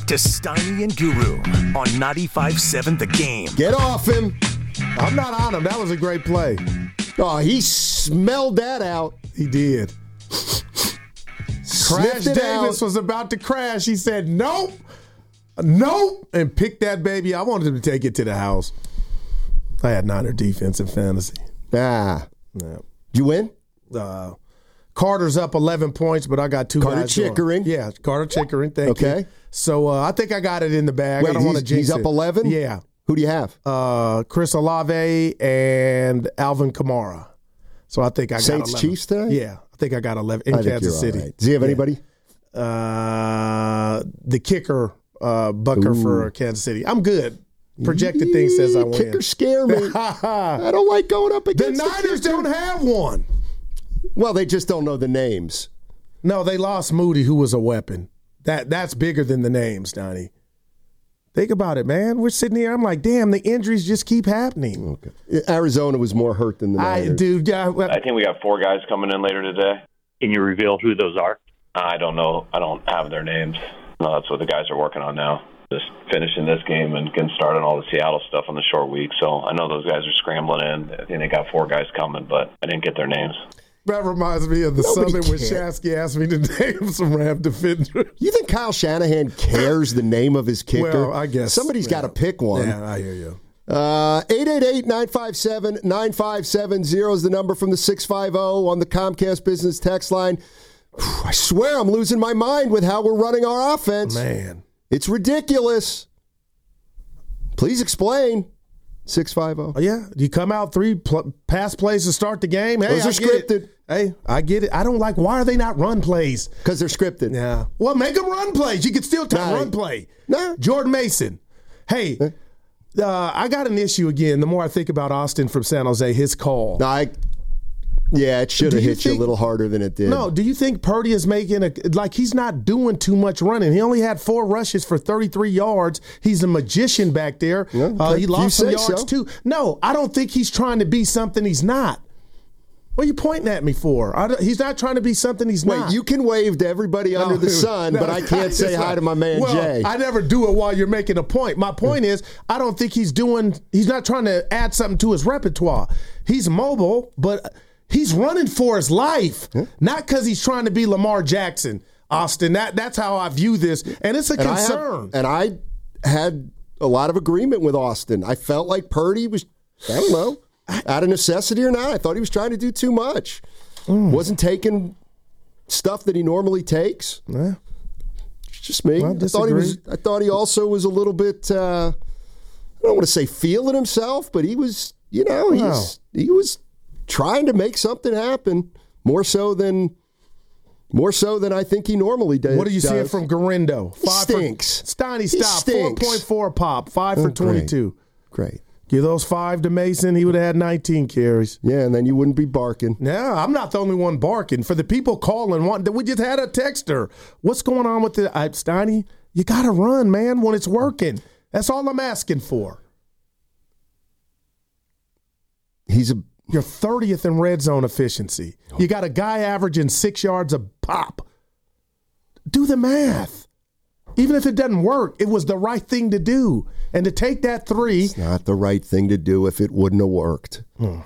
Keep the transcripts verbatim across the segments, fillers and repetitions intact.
to Steiny and Guru on ninety-five point seven The Game. Get off him. I'm not on him. That was a great play. Oh, he smelled that out. He did. Crash Davis out. was about to crash. He said, nope, nope, and picked that baby. I wanted him to take it to the house. I had Niner defense in fantasy. Ah. No. You win? Uh, Carter's up eleven points, but I got two Carter guys. Chickering. Going. Yeah, Carter Chickering. Thank you. Okay. So uh, I think I got it in the bag. Wait, I don't want to he's, jinx he's up it. eleven? Yeah. Who do you have? Uh, Chris Olave and Alvin Kamara. So I think I got Saints eleven. Chiefs today? Yeah, I think I got eleven in I think Kansas you're City. all right. Does he have yeah. anybody? Uh, the kicker, uh, Bucker Ooh. for Kansas City. I'm good. Projected thing says I win. Kickers scare me. I don't like going up The against Niners the don't have one. Well, they just don't know the names. No, they lost Moody, who was a weapon. That That's bigger than the names, Donnie. Think about it, man. We're sitting here. I'm like, damn, the injuries just keep happening. Okay. Arizona was more hurt than the Niners. I, dude, yeah, well, I think we got four guys coming in later today. Can you reveal who those are? I don't know. I don't have their names. No, that's what the guys are working on now. Just finishing this game and getting started on all the Seattle stuff on the short week. So I know those guys are scrambling in. I think they got four guys coming, but I didn't get their names. that reminds me of the Nobody Southern when cares. Shasky asked me to name some Ram defenders. You think Kyle Shanahan cares the name of his kicker? Well, I guess. Somebody's yeah. got to pick one. Yeah, I hear you. Uh, eight eight eight, nine five seven, nine five seven zero is the number from the six five zero on the Comcast Business text line. Whew, I swear I'm losing my mind with how we're running our offense. Man. It's ridiculous. Please explain. six five zero. Oh, yeah, you come out three pl- pass plays to start the game. Hey, Those are I get scripted. it. Hey, I get it. I don't like, why are they not run plays? Because they're scripted. Yeah. Well, make them run plays. You can still take Nah. run play. Nah. Jordan Mason. Hey, uh, I got an issue again. The more I think about Austin from San Jose, his call. No, I, yeah, it should Do have you hit you a think- little harder than it did. No, do you think Purdy is making a like he's not doing too much running? He only had four rushes for thirty-three yards. He's a magician back there. Yeah, uh, he you lost some say yards so. too. No, I don't think he's trying to be something he's not. What are you pointing at me for? I don't- he's not trying to be something he's Wait, not. you can wave to everybody under the sun, No, but I can't say hi to my man well, Jay. I never do it while you're making a point. My point is, I don't think he's doing. He's not trying to add something to his repertoire. He's mobile, but he's running for his life, not because he's trying to be Lamar Jackson. Austin, that that's how I view this, and it's a And I have- concern. and I had a lot of agreement with Austin. I felt like Purdy was, I don't know, out of necessity or not. I thought he was trying to do too much. Mm. Wasn't taking stuff that he normally takes. Yeah. It's just me. Well, I thought he was. disagree. I thought he also was a little bit. Uh, I don't want to say feeling himself, but he was. You know, he's Wow. he was trying to make something happen more so than. More so than I think he normally does. What are you seeing does. from Garindo? Five stinks. For, Steiny, He stop. Four stinks. point four pop. Five for Oh, great. twenty-two. Great. Give those five to Mason. He would have had nineteen carries. Yeah, and then you wouldn't be barking. Yeah, I'm not the only one barking. For the people calling, want, we just had a texter. What's going on with the uh, Steiny? You got to run, man, when it's working. That's all I'm asking for. He's a You're thirtieth in red zone efficiency. You got a guy averaging six yards a pop. Do the math. Even if it doesn't work, it was the right thing to do. And to take that three. not the right thing to do if it wouldn't have worked. Hmm.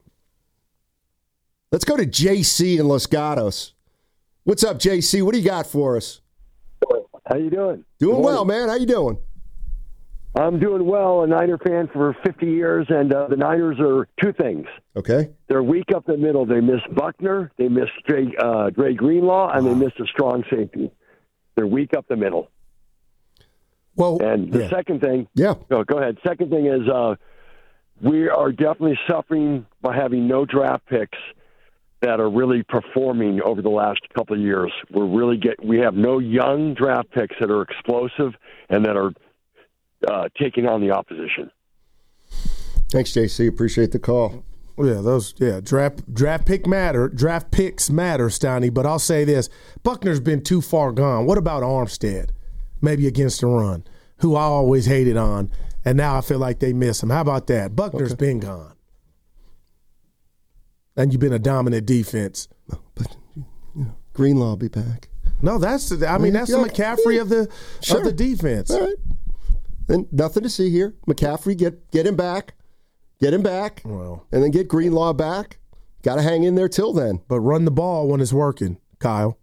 Let's go to J C in Los Gatos. What's up, J C? What do you got for us? How you doing? Doing Good well, morning. man. How you doing? I'm doing well. A Niner fan for fifty years, and uh, the Niners are two things. Okay. They're weak up the middle. They miss Buckner, they miss Dre, uh, Dre Greenlaw, and they miss a strong safety. They're weak up the middle. Well, And the yeah. second thing, Yeah. no, go ahead. Second thing is uh, we are definitely suffering by having no draft picks that are really performing over the last couple of years. We're really get we have no young draft picks that are explosive and that are uh, taking on the opposition. Thanks, J C. Appreciate the call. Yeah, those yeah draft draft pick matter. Draft picks matter, Steiny. But I'll say this: Buckner's been too far gone. What about Armstead? Maybe against the run, who I always hated on, and now I feel like they miss him. How about that? Buckner's Okay. been gone, and you've been a dominant defense. But you know, Greenlaw will be back. No, that's the, I mean, that's Yeah. the McCaffrey of the Sure. of the defense. All right. And nothing to see here. McCaffrey, get get him back. Get him back. Well. And then get Greenlaw back. Got to hang in there till then. But run the ball when it's working, Kyle.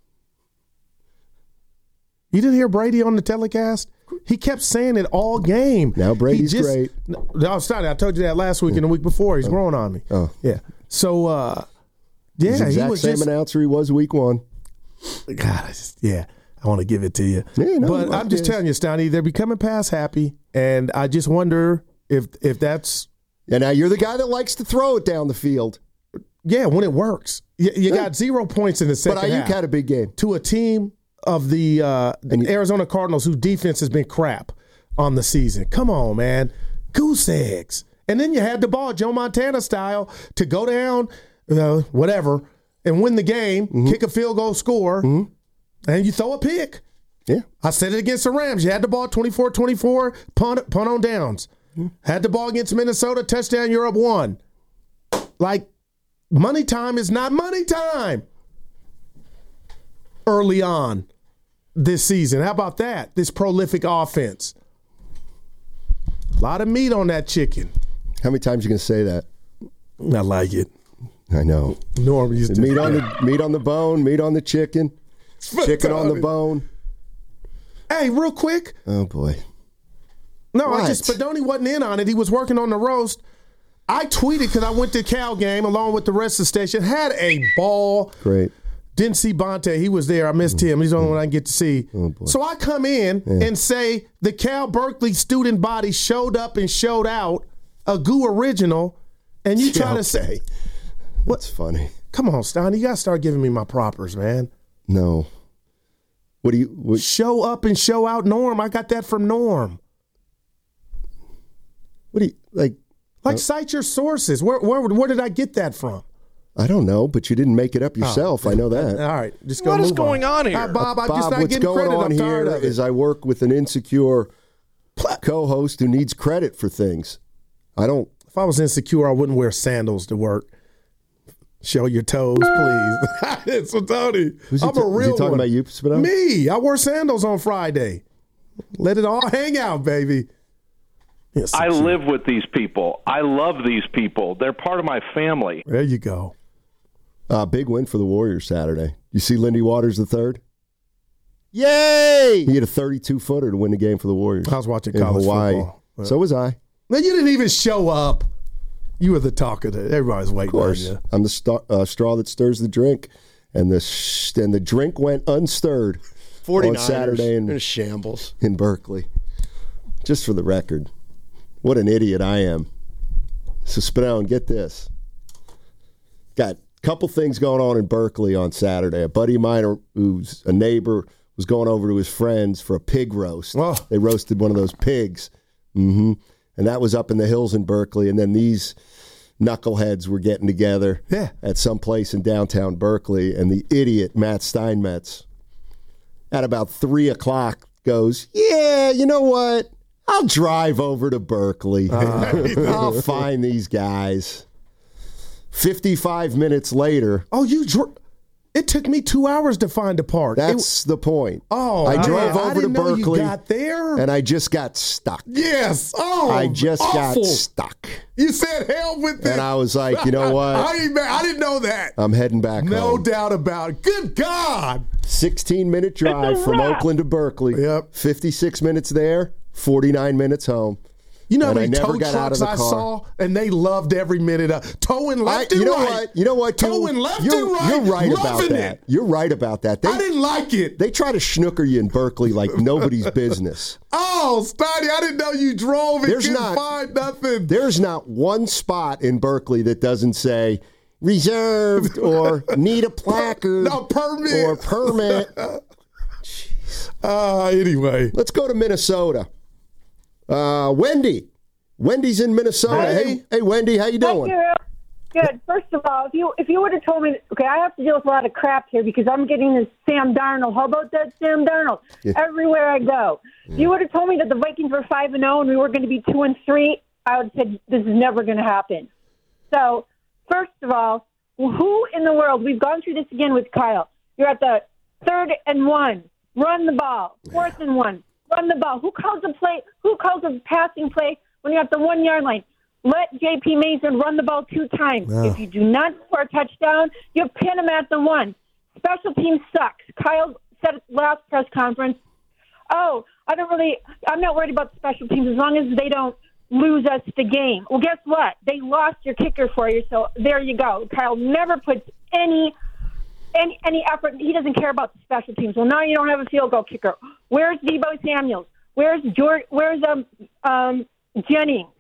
You didn't hear Brady on the telecast? He kept saying it all game. Now Brady's He just, great. No, no, sorry, I told you that last week and the week before. He's growing on me. Oh. Yeah. So, uh, yeah, He's the exact he was same just, announcer he was week one. God, I just, yeah, I want to give it to you. Yeah, no, but like I'm just this. telling you, Stoney, they're becoming pass happy, and I just wonder if if that's And now you're the guy that likes to throw it down the field. yeah when it works. You, you got zero points in the second But Ayuk half had a big game. to a team of the, uh, the you- Arizona Cardinals whose defense has been crap on the season. Come on, man, goose eggs. And then you had the ball, Joe Montana style, to go down, uh, whatever, and win the game, Mm-hmm. kick a field goal, score, and you throw a pick. Yeah. I said it against the Rams. You had the ball twenty-four twenty-four, punt, punt on downs. Had the ball against Minnesota, touchdown, you're up one. Like, money time is not money time early on this season. How about that? This prolific offense. A lot of meat on that chicken. How many times are you going to say that? I like it. I know. Norm used to Meat on the meat on the bone, meat on the chicken, chicken on the bone. Hey, real quick. Oh boy. No, What? I just Spadoni wasn't in on it. He was working on the roast. I tweeted because I went to Cal game along with the rest of the station. Had a ball. Great. Didn't see Bonte. He was there. I missed him. He's the only one I get to see. Oh, boy. So I come in and say the Cal Berkeley student body showed up and showed out a G U original, and you try Yeah, to say, okay. What's funny? come on, Stein, you got to start giving me my propers, man. No. What do you what, Show up and show out Norm. I got that from Norm. what do you like Like, cite your sources. Where, where where did I get that from? I don't know, but you didn't make it up yourself. I know that. All right, just go What is move going on Uh, here? Bob, I'm Bob, just not what's getting going credit. on I'm tired here of is it. I work with an insecure co-host who needs credit for things. I don't. If I was insecure, I wouldn't wear sandals to work. Show your toes, please. It's so Tony. Who's he I'm ta- a is he real talking one. about you, Spadoni? Me. I wore sandals on Friday. Let it all hang out, baby. Yes, I live with these people. I love these people. They're part of my family. There you go. Uh, big win for the Warriors Saturday. You see Lindy Waters the third? Yay! He hit a thirty-two footer to win the game for the Warriors. I was watching in college Hawaii. football. So was I. Now, you didn't even show up. You were the talk of the. Everybody's waiting Of course, on you. I'm the st- uh, straw that stirs the drink, and the sh- and the drink went unstirred on Saturday in, in shambles. in Berkeley. Just for the record, what an idiot I am. So Spadone, get this. Got a couple things going on in Berkeley on Saturday. A buddy of mine who's a neighbor was going over to his friends for a pig roast. Oh. They roasted one of those pigs. Mm-hmm. And that was up in the hills in Berkeley. And then these knuckleheads were getting together Yeah. at some place in downtown Berkeley. And the idiot, Matt Steinmetz, at about three o'clock goes, yeah, you know what? I'll drive over to Berkeley. I'll find these guys. fifty-five minutes later, Oh, you. Dr- it took me two hours to find a park. It- that's the point. oh, I drove man, I over to didn't know Berkeley You got there. and I just got stuck. Yes. Oh, I just awful. got stuck. You said hell with it. And I was like, you know what? I, ain't mad. I didn't know that. I'm heading back No home. doubt about it. Good God. sixteen-minute drive from Oakland to Berkeley. Yep. fifty-six minutes there, forty-nine minutes home. You know how And I many never tow got out of trucks the I car. saw, and they loved every minute of towing I, left you and know right. what? You know what? too? Towing left you're, and right. You're right about loving that. it. You're right about that. They, I didn't like it. They try to snooker you in Berkeley like nobody's business. Oh, Spotty, I didn't know you drove and There's couldn't not- find nothing. There's not one spot in Berkeley that doesn't say reserved or need a placard No permit. or permit. Uh, anyway. Let's go to Minnesota. Uh, Wendy. Wendy's in Minnesota. Hey. Hey, hey, Wendy, how you Thank doing? you. Good. First of all, if you if you would have told me, okay, I have to deal with a lot of crap here because I'm getting this Sam Darnold. How about that Sam Darnold? Yeah. Everywhere I go. If you would have told me that the Vikings were five and zero and we were going to be two and three, I would have said this is never going to happen. So, first of all, who in the world? We've gone through this again with Kyle. You're at the Third and one. Run the ball. Fourth and one. Run the ball. Who calls a play? Who calls a passing play when you're at the one-yard line? Let J P. Mason run the ball two times. Oh. If you do not score a touchdown, you pin him at the one. Special teams sucks. Kyle said at the last press conference, oh, I don't really, I'm not worried about special teams as long as they don't lose us the game. Well, guess what? They lost your kicker for you, so there you go. Kyle never puts any any any effort. He doesn't care about the special teams. Well, now you don't have a field goal kicker. Where's Deebo Samuels? Where's George? Where's um, um Jennings?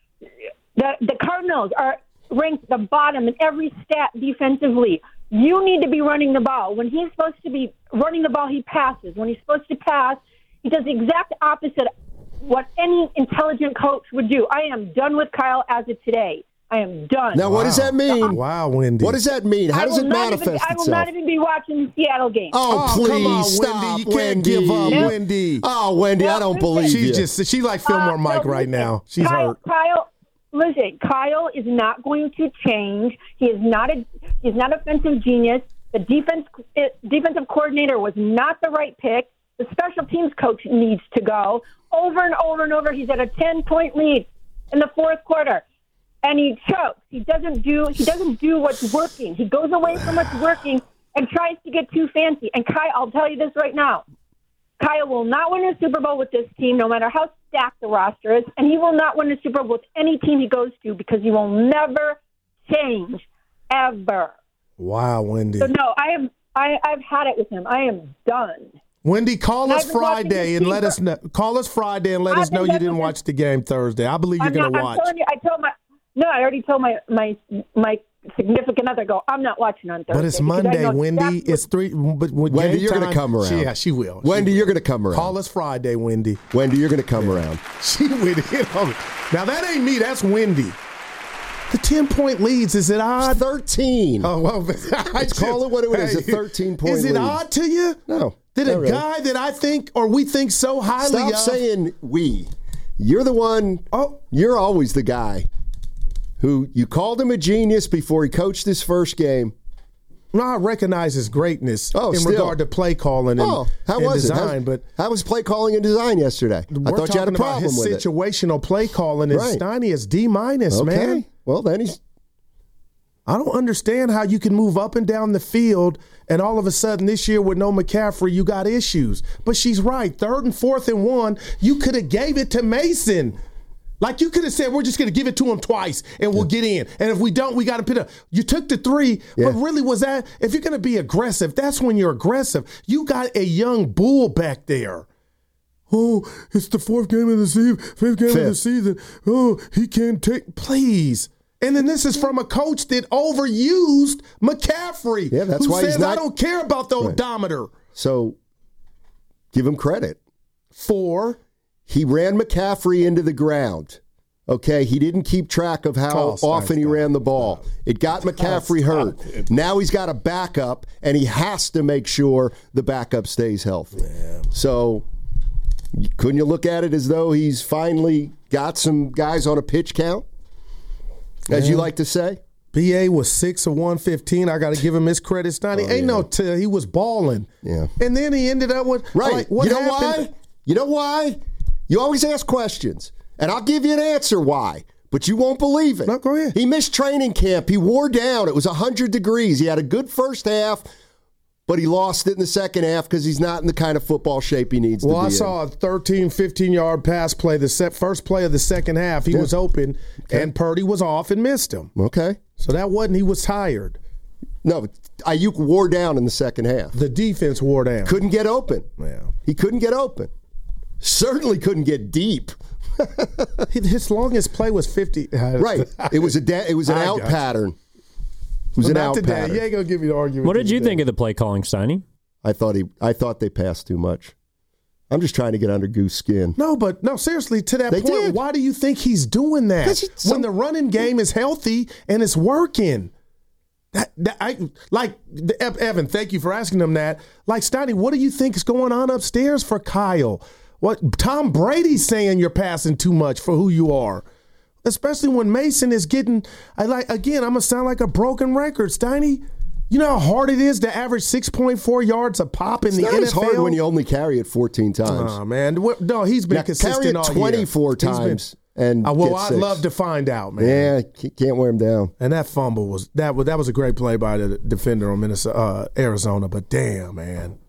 The the Cardinals are ranked the bottom in every stat defensively. You need to be running the ball. When he's supposed to be running the ball, he passes. When he's supposed to pass, he does the exact opposite of what any intelligent coach would do. I am done with Kyle as of today. I am done. Now, what does that mean? Wow, Wendy. What does that mean? How I does will it not manifest even, I will itself? not even be watching the Seattle game. Oh, Oh, please come on, stop, Wendy. You can't Wendy. give up, Nope. Wendy. Oh, Wendy, I don't Nope. believe She you. just she like Fillmore Uh, Mike no, right listen, now. She's Kyle, hurt. Kyle, listen, Kyle is not going to change. He is not a he's not an offensive genius. The defense defensive coordinator was not the right pick. The special teams coach needs to go. Over and over and over, he's at a ten-point lead in the fourth quarter, and he chokes. He doesn't do he doesn't do what's working. He goes away from what's working and tries to get too fancy. And Kyle, I'll tell you this right now. Kyle will not win a Super Bowl with this team, no matter how stacked the roster is, and he will not win a Super Bowl with any team he goes to because he will never change, ever. Wow, Wendy. So no, I am. I, I've had it with him. I am done. Wendy, call And us I've been watching Friday this and team let for- us know. Call us Friday and let I've us know been you watching didn't this- watch the game Thursday. I believe you're I'm going not, to I'm watch. telling you, I told my no, I already told my my my significant other, go, I'm not watching on Thursday. But it's because I Monday, know Wendy. exactly It's three. But when Wendy, game you're gonna time- come around. She, yeah, she will. She Wendy, will. you're going to come around. Call us Friday, Wendy. Wendy, you're going to come around. She would hit on. Now that ain't me. That's Wendy. The ten-point leads, is it odd? thirteen. Oh, well, I Let's call it what it is, a thirteen-point Is it lead. odd to you? No, That not a really. guy that I think or we think so highly Stop of. saying we. You're the one. Oh. You're always the guy who you called him a genius before he coached his first game. No, I recognize his greatness Oh, in still. regard to play calling and, Oh, how and was design, it? How, but how was play calling and design yesterday? I we're thought you had a talking about problem his with it. situational play calling. And Right. Steiny is D minus, Okay. man. Well, then he's I don't understand how you can move up and down the field and all of a sudden this year with no McCaffrey, you got issues. But she's right. Third and fourth and one, you could have gave it to Mason. Like you could have said, we're just going to give it to him twice and we'll get in. And if we don't, we got to put up. You took the three, Yeah. but really was that, if you're going to be aggressive, that's when you're aggressive. You got a young bull back there. Oh, it's the fourth game of the season, fifth game of the Fifth. season. Oh, he can't take, please. And then this is from a coach that overused McCaffrey. Yeah, that's who why he's says, not- I don't care about the odometer. so give him credit. Four. He ran McCaffrey into the ground. Okay, he didn't keep track of how Oh, stop, often he stop, ran the ball. It got McCaffrey hurt. Now he's got a backup, and he has to make sure the backup stays healthy. So couldn't you look at it as though he's finally got some guys on a pitch count, as you Yeah. like to say? B A was six of one fifteen. I got to give him his credit. Steiny Oh, ain't yeah. no tell. He was balling. Yeah. And then he ended up with Right. Like, what you know happened? why? You know why? You always ask questions, and I'll give you an answer why, but you won't believe it. No, go ahead. He missed training camp. He wore down. It was one hundred degrees. He had a good first half, but he lost it in the second half because he's not in the kind of football shape he needs Well, to be I saw a thirteen, fifteen-yard pass play. The set, first play of the second half, he Yeah. was open, and Purdy was off and missed him. in. Okay. So that wasn't he was tired. No, Ayuk wore down in the second half. The defense wore down. Couldn't get open. Yeah. He couldn't get open. Certainly couldn't get deep. His longest play was fifty. Right. It was a da- it was an I out got you. pattern. It was an Not out today. pattern. You ain't gonna give me the argument. What did you today. think of the play calling, Steiny? I thought he I thought they passed too much. I'm just trying to get under Goose skin. No, but no, seriously, to that They point, did. why do you think he's doing that? 'Cause he- some- when the running game is healthy and it's working. That, that I like the, Evan, thank you for asking him that. Like, Steiny, what do you think is going on upstairs for Kyle? What Tom Brady's saying you're passing too much for who you are. Especially when Mason is getting I like again, I'm gonna sound like a broken record, Steiny. You know how hard it is to average six point four yards a pop in It's the not N F L? as hard when you only carry it fourteen times. Oh, man. What- No, he's been Now, consistent carry it all twenty-four year. He's been- times and Uh, well, get I'd six. love to find out, man. Yeah, c- can't wear him down. And that fumble was that was that was a great play by the defender on Minnesota, uh, Arizona. But damn, man,